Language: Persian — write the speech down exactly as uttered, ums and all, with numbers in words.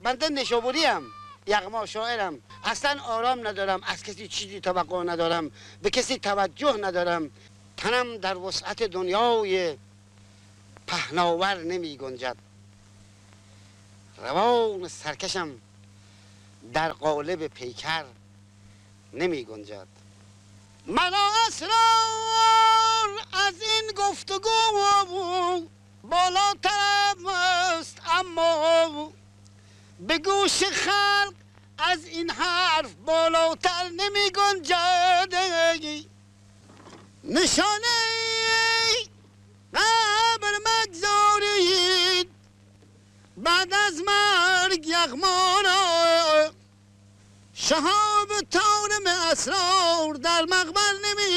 بنده نشابوریم، یغما شاعرم، اصلا آرام ندارم، از کسی چیزی توقع ندارم، به کسی توجه ندارم، تنم در وسعت دنیای پهناور نمی گنجد، روان سرکشم در قالب پیکر نمی گنجد. مرا اسرار از این گفتگو بالاتر است، اما به گوش خلق از این حرف بالاتر نمی گنجد. نشانه قبر مگذارید بعد از مرگ یغما را، شهاب طارم اسرار در مقبر نمی